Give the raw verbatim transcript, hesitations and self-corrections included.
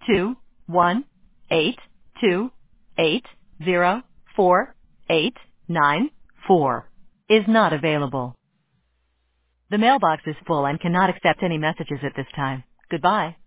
two one eight two eight zero four eight nine four is not available. The mailbox is full and cannot accept any messages at this time. Goodbye.